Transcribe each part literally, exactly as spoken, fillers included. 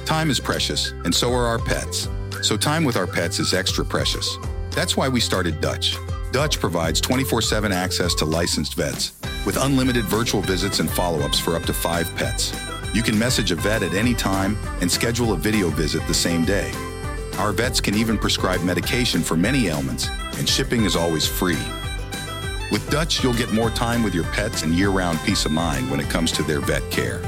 Time is precious, and so are our pets. So time with our pets is extra precious. That's why we started Dutch. Dutch provides twenty-four seven access to licensed vets, with unlimited virtual visits and follow-ups for up to five pets. You can message a vet at any time and schedule a video visit the same day. Our vets can even prescribe medication for many ailments, and shipping is always free. With Dutch, you'll get more time with your pets and year-round peace of mind when it comes to their vet care.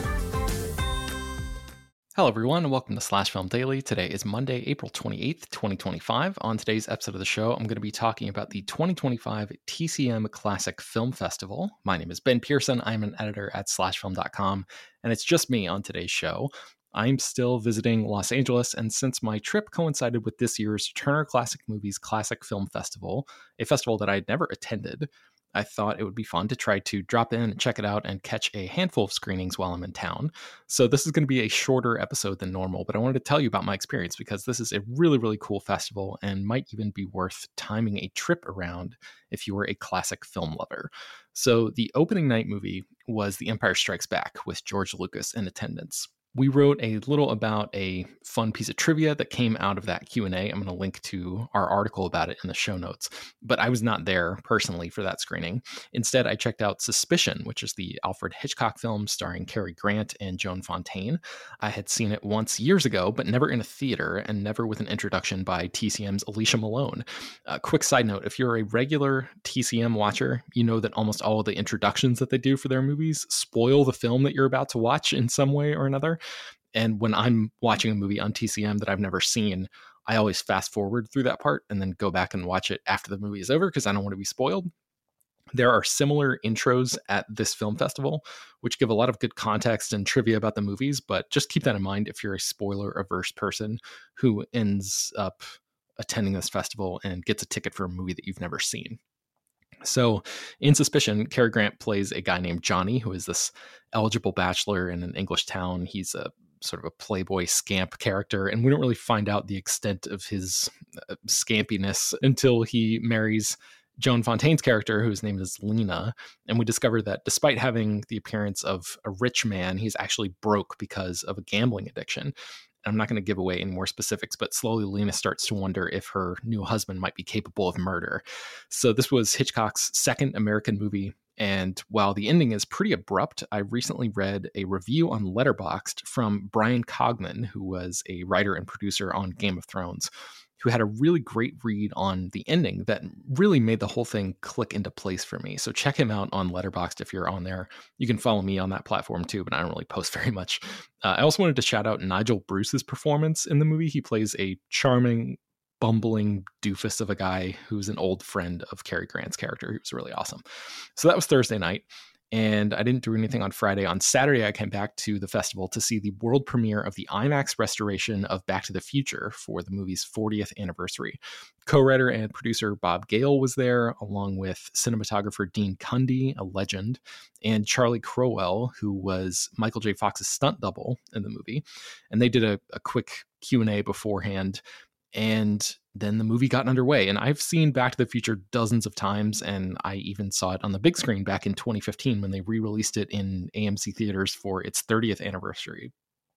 Hello everyone, and welcome to Slash Film Daily. Today is Monday, April twenty-eighth, twenty twenty-five. On today's episode of the show, I'm going to be talking about the twenty twenty-five T C M Classic Film Festival. My name is Ben Pearson. I'm an editor at slash film dot com, and it's just me on today's show. I'm still visiting Los Angeles, and since my trip coincided with this year's Turner Classic Movies Classic Film Festival, a festival that I'd never attended, I thought it would be fun to try to drop in and check it out and catch a handful of screenings while I'm in town. So this is going to be a shorter episode than normal, but I wanted to tell you about my experience because this is a really, really cool festival and might even be worth timing a trip around if you were a classic film lover. So the opening night movie was The Empire Strikes Back with George Lucas in attendance. We wrote a little about a fun piece of trivia that came out of that Q and A. I'm going to link to our article about it in the show notes, but I was not there personally for that screening. Instead, I checked out Suspicion, which is the Alfred Hitchcock film starring Cary Grant and Joan Fontaine. I had seen it once years ago, but never in a theater and never with an introduction by T C M's Alicia Malone. A quick side note, if you're a regular T C M watcher, you know that almost all of the introductions that they do for their movies spoil the film that you're about to watch in some way or another. And when I'm watching a movie on T C M that I've never seen, I always fast forward through that part and then go back and watch it after the movie is over because I don't want to be spoiled. There are similar intros at this film festival, which give a lot of good context and trivia about the movies, but just keep that in mind if you're a spoiler-averse person who ends up attending this festival and gets a ticket for a movie that you've never seen. So in Suspicion, Cary Grant plays a guy named Johnny, who is this eligible bachelor in an English town. He's a sort of a playboy scamp character, and we don't really find out the extent of his uh, scampiness until he marries Joan Fontaine's character, whose name is Lena. And we discover that despite having the appearance of a rich man, he's actually broke because of a gambling addiction. I'm not going to give away any more specifics, but slowly Lena starts to wonder if her new husband might be capable of murder. So this was Hitchcock's second American movie. And while the ending is pretty abrupt, I recently read a review on Letterboxd from Brian Cogman, who was a writer and producer on Game of Thrones, who had a really great read on the ending that really made the whole thing click into place for me. So check him out on Letterboxd if you're on there. You can follow me on that platform too, but I don't really post very much. Uh, I also wanted to shout out Nigel Bruce's performance in the movie. He plays a charming, bumbling doofus of a guy who's an old friend of Cary Grant's character. He was really awesome. So that was Thursday night. And I didn't do anything on Friday. On Saturday, I came back to the festival to see the world premiere of the IMAX restoration of Back to the Future for the movie's fortieth anniversary. Co-writer and producer Bob Gale was there, along with cinematographer Dean Cundy, a legend, and Charlie Crowell, who was Michael J. Fox's stunt double in the movie. And they did a, a quick Q and A beforehand. And then the movie got underway. And I've seen Back to the Future dozens of times, and I even saw it on the big screen back in twenty fifteen when they re-released it in A M C theaters for its thirtieth anniversary.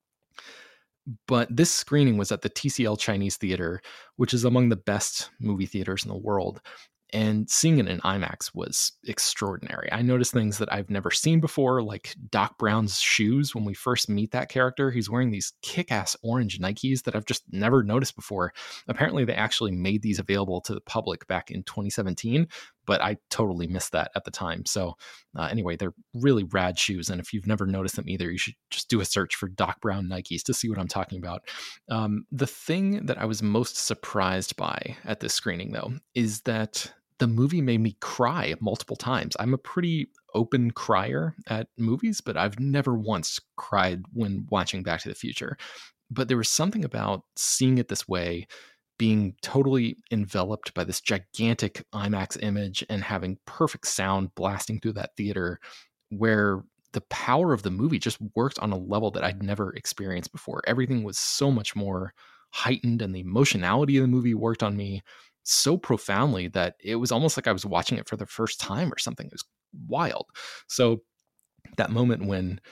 But this screening was at the T C L Chinese Theater, which is among the best movie theaters in the world. And seeing it in IMAX was extraordinary. I noticed things that I've never seen before, like Doc Brown's shoes. When we first meet that character, he's wearing these kick-ass orange Nikes that I've just never noticed before. Apparently, they actually made these available to the public back in twenty seventeen, but I totally missed that at the time. So uh, anyway, they're really rad shoes. And if you've never noticed them either, you should just do a search for Doc Brown Nikes to see what I'm talking about. Um, the thing that I was most surprised by at this screening, though, is that the movie made me cry multiple times. I'm a pretty open crier at movies, but I've never once cried when watching Back to the Future. But there was something about seeing it this way, being totally enveloped by this gigantic IMAX image and having perfect sound blasting through that theater, where the power of the movie just worked on a level that I'd never experienced before. Everything was so much more heightened, and the emotionality of the movie worked on me so profoundly that it was almost like I was watching it for the first time or something. It was wild. So that moment when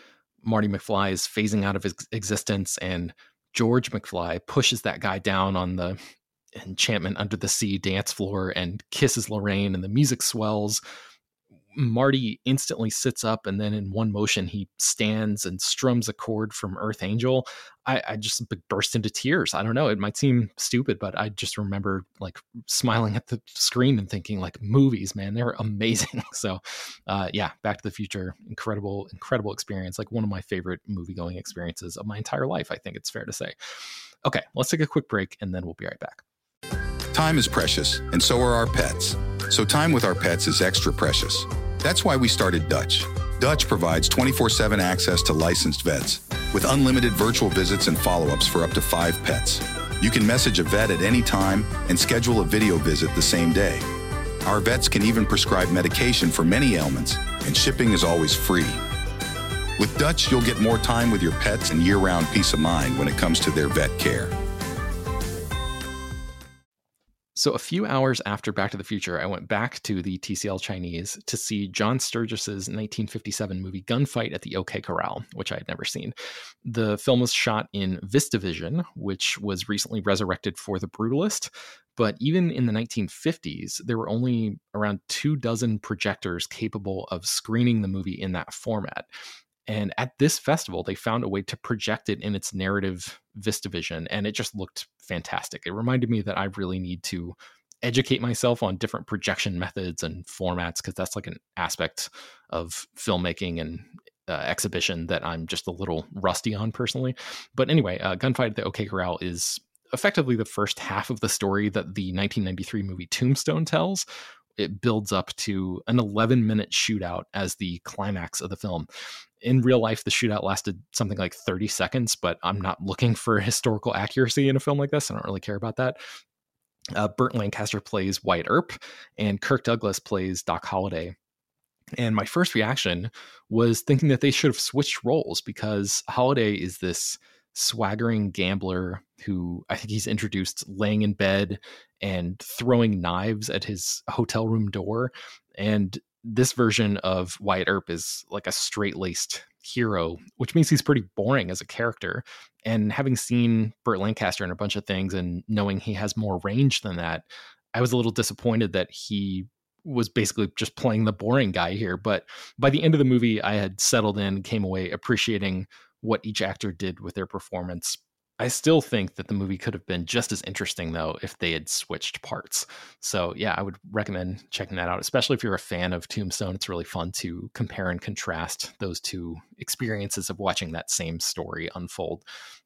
Marty McFly is phasing out of his existence, and George McFly pushes that guy down on the Enchantment Under the Sea dance floor and kisses Lorraine, and the music swells. Marty instantly sits up, and then in one motion he stands and strums a chord from Earth Angel. I, I just burst into tears. I don't know. It might seem stupid, but I just remember like smiling at the screen and thinking like, movies, man, they're amazing. So uh, yeah, Back to the Future, incredible, incredible experience. Like one of my favorite movie going experiences of my entire life, I think it's fair to say. Okay, let's take a quick break and then we'll be right back. Time is precious, and so are our pets. So time with our pets is extra precious. That's why we started Dutch. Dutch provides twenty-four seven access to licensed vets with unlimited virtual visits and follow-ups for up to five pets. You can message a vet at any time and schedule a video visit the same day. Our vets can even prescribe medication for many ailments, and shipping is always free. With Dutch, you'll get more time with your pets and year-round peace of mind when it comes to their vet care. So a few hours after Back to the Future, I went back to the T C L Chinese to see John Sturgis's nineteen fifty-seven movie Gunfight at the OK Corral, which I had never seen. The film was shot in VistaVision, which was recently resurrected for The Brutalist. But even in the nineteen fifties, there were only around two dozen projectors capable of screening the movie in that format. And at this festival, they found a way to project it in its narrative VistaVision, and it just looked fantastic. It reminded me that I really need to educate myself on different projection methods and formats, because that's like an aspect of filmmaking and uh, exhibition that I'm just a little rusty on personally. But anyway, uh, Gunfight at the OK Corral is effectively the first half of the story that the nineteen ninety-three movie Tombstone tells. It builds up to an eleven minute shootout as the climax of the film. In real life, the shootout lasted something like thirty seconds, but I'm not looking for historical accuracy in a film like this. I don't really care about that. Uh, Burt Lancaster plays Wyatt Earp, and Kirk Douglas plays Doc Holliday. And my first reaction was thinking that they should have switched roles, because Holliday is this swaggering gambler who I think he's introduced laying in bed and throwing knives at his hotel room door. And this version of Wyatt Earp is like a straight-laced hero, which means he's pretty boring as a character. And having seen Burt Lancaster in a bunch of things and knowing he has more range than that, I was a little disappointed that he was basically just playing the boring guy here. But by the end of the movie, I had settled in, came away appreciating what each actor did with their performance. I still think that the movie could have been just as interesting, though, if they had switched parts. So yeah, I would recommend checking that out, especially if you're a fan of Tombstone. It's really fun to compare and contrast those two experiences of watching that same story unfold.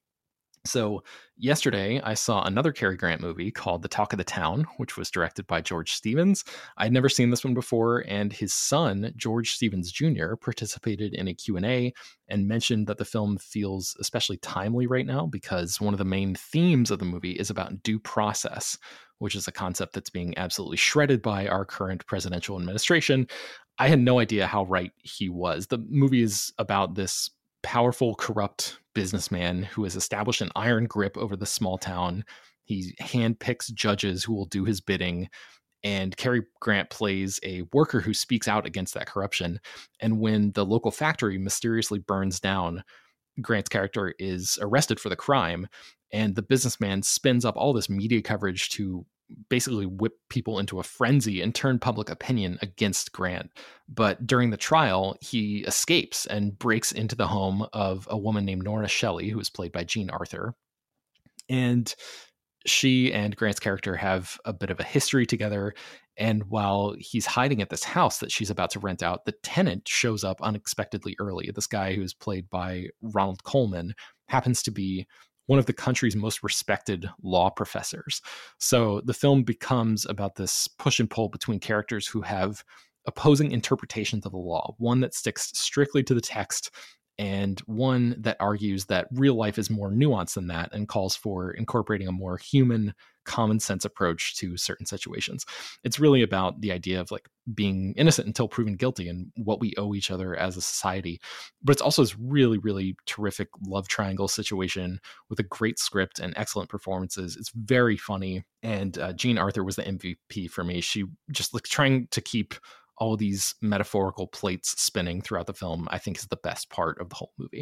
So yesterday, I saw another Cary Grant movie called The Talk of the Town, which was directed by George Stevens. I'd never seen this one before, and his son, George Stevens Junior, participated in a Q and A and mentioned that the film feels especially timely right now because one of the main themes of the movie is about due process, which is a concept that's being absolutely shredded by our current presidential administration. I had no idea how right he was. The movie is about this powerful, corrupt businessman who has established an iron grip over the small town. He handpicks judges who will do his bidding, and Cary Grant plays a worker who speaks out against that corruption. And when the local factory mysteriously burns down, Grant's character is arrested for the crime, and the businessman spins up all this media coverage to basically whip people into a frenzy and turn public opinion against Grant. But during the trial, he escapes and breaks into the home of a woman named Nora Shelley, who is played by Jean Arthur. And she and Grant's character have a bit of a history together. And while he's hiding at this house that she's about to rent out, the tenant shows up unexpectedly early. This guy, who's played by Ronald Colman, happens to be one of the country's most respected law professors. So the film becomes about this push and pull between characters who have opposing interpretations of the law, one that sticks strictly to the text and one that argues that real life is more nuanced than that and calls for incorporating a more human, common sense approach to certain situations. It's really about the idea of like being innocent until proven guilty and what we owe each other as a society. But it's also this really, really terrific love triangle situation with a great script and excellent performances. It's very funny. And uh, Jean Arthur was the M V P for me. She just like trying to keep all these metaphorical plates spinning throughout the film, I think is the best part of the whole movie.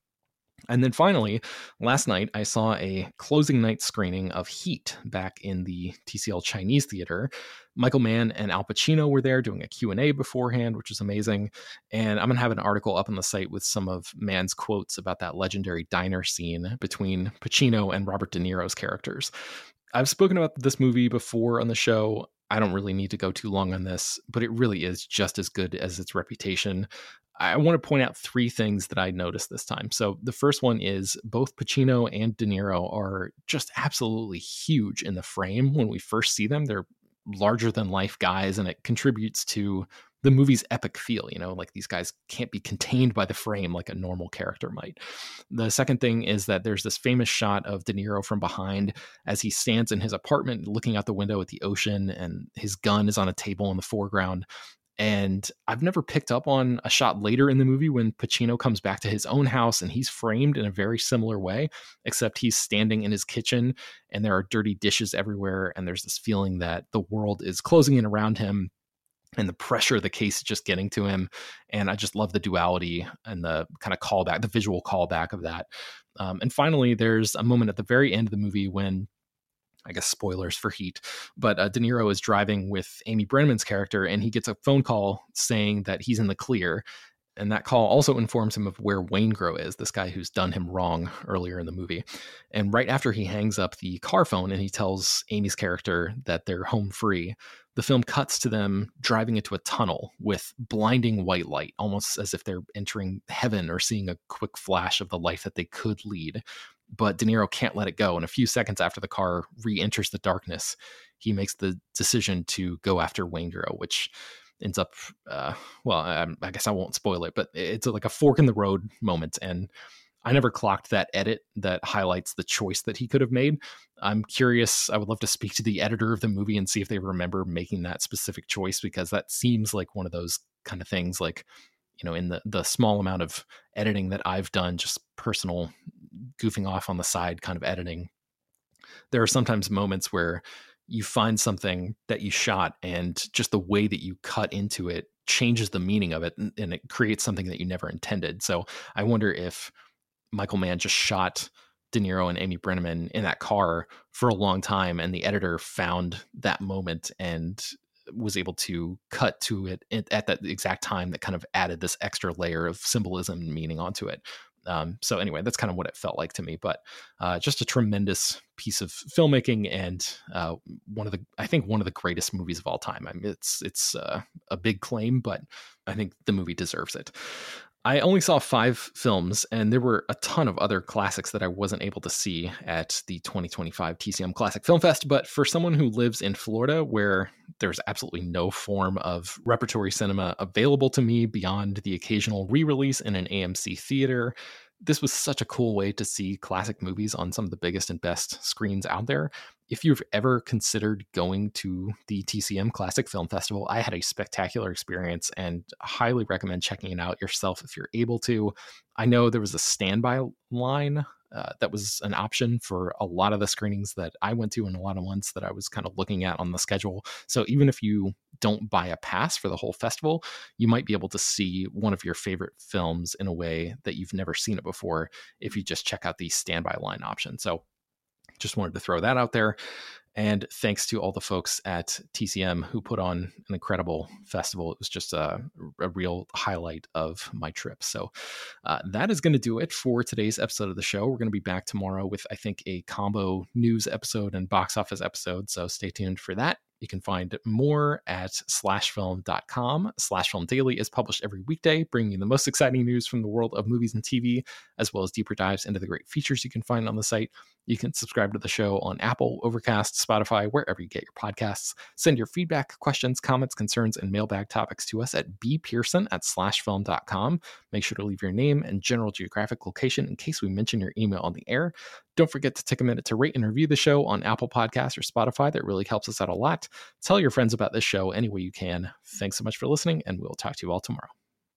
And then finally, last night, I saw a closing night screening of Heat back in the T C L Chinese Theater. Michael Mann and Al Pacino were there doing a Q and A beforehand, which is amazing. And I'm going to have an article up on the site with some of Mann's quotes about that legendary diner scene between Pacino and Robert De Niro's characters. I've spoken about this movie before on the show. I don't really need to go too long on this, but it really is just as good as its reputation. I want to point out three things that I noticed this time. So the first one is both Pacino and De Niro are just absolutely huge in the frame. When we first see them, they're larger than life guys, and it contributes to the movie's epic feel. You know, like these guys can't be contained by the frame like a normal character might. The second thing is that there's this famous shot of De Niro from behind as he stands in his apartment looking out the window at the ocean, and his gun is on a table in the foreground. And I've never picked up on a shot later in the movie when Pacino comes back to his own house and he's framed in a very similar way, except he's standing in his kitchen and there are dirty dishes everywhere. And there's this feeling that the world is closing in around him and the pressure of the case is just getting to him. And I just love the duality and the kind of callback, the visual callback of that. Um, and finally, there's a moment at the very end of the movie when, I guess spoilers for Heat, but uh, De Niro is driving with Amy Brenneman's character and he gets a phone call saying that he's in the clear. And that call also informs him of where Waingro is, this guy who's done him wrong earlier in the movie. And right after he hangs up the car phone and he tells Amy's character that they're home free, the film cuts to them driving into a tunnel with blinding white light, almost as if they're entering heaven or seeing a quick flash of the life that they could lead. But De Niro can't let it go. And a few seconds after the car re-enters the darkness, he makes the decision to go after Waingro, which ends up, uh, well, I, I guess I won't spoil it, but it's like a fork in the road moment. And I never clocked that edit that highlights the choice that he could have made. I'm curious. I would love to speak to the editor of the movie and see if they remember making that specific choice, because that seems like one of those kind of things, like, you know, in the, the small amount of editing that I've done, just personal goofing off on the side kind of editing, there are sometimes moments where you find something that you shot and just the way that you cut into it changes the meaning of it, and, and it creates something that you never intended. So I wonder if Michael Mann just shot De Niro and Amy Brenneman in that car for a long time, and the editor found that moment and was able to cut to it at that exact time that kind of added this extra layer of symbolism and meaning onto it. Um, so anyway, that's kind of what it felt like to me, but uh, just a tremendous piece of filmmaking, and uh, one of the, I think one of the greatest movies of all time. I mean, it's, it's uh, a big claim, but I think the movie deserves it. I only saw five films, and there were a ton of other classics that I wasn't able to see at the twenty twenty-five T C M Classic Film Fest. But for someone who lives in Florida, where there's absolutely no form of repertory cinema available to me beyond the occasional re-release in an A M C theater, this was such a cool way to see classic movies on some of the biggest and best screens out there. If you've ever considered going to the T C M Classic Film Festival, I had a spectacular experience and highly recommend checking it out yourself if you're able to. I know there was a standby line uh, that was an option for a lot of the screenings that I went to and a lot of ones that I was kind of looking at on the schedule. So even if you don't buy a pass for the whole festival, you might be able to see one of your favorite films in a way that you've never seen it before if you just check out the standby line option. So just wanted to throw that out there. And thanks to all the folks at T C M who put on an incredible festival. It was just a, a real highlight of my trip. So uh, that is going to do it for today's episode of the show. We're going to be back tomorrow with, I think, a combo news episode and box office episode. So stay tuned for that. You can find more at slash film dot com. Slash Film Daily is published every weekday, bringing you the most exciting news from the world of movies and T V, as well as deeper dives into the great features you can find on the site. You can subscribe to the show on Apple, Overcast, Spotify, wherever you get your podcasts. Send your feedback, questions, comments, concerns, and mailbag topics to us at b pearson at slash film dot com. Make sure to leave your name and general geographic location in case we mention your email on the air. Don't forget to take a minute to rate and review the show on Apple Podcasts or Spotify. That really helps us out a lot. Tell your friends about this show any way you can. Thanks so much for listening, and we'll talk to you all tomorrow.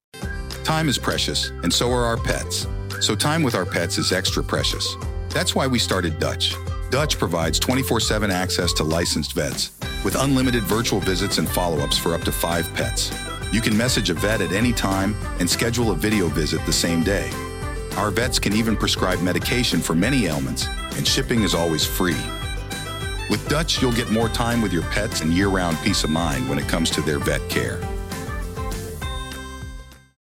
Time is precious, and so are our pets. So time with our pets is extra precious. That's why we started Dutch. Dutch provides twenty-four seven access to licensed vets with unlimited virtual visits and follow-ups for up to five pets. You can message a vet at any time and schedule a video visit the same day. Our vets can even prescribe medication for many ailments, and shipping is always free. With Dutch, you'll get more time with your pets and year-round peace of mind when it comes to their vet care.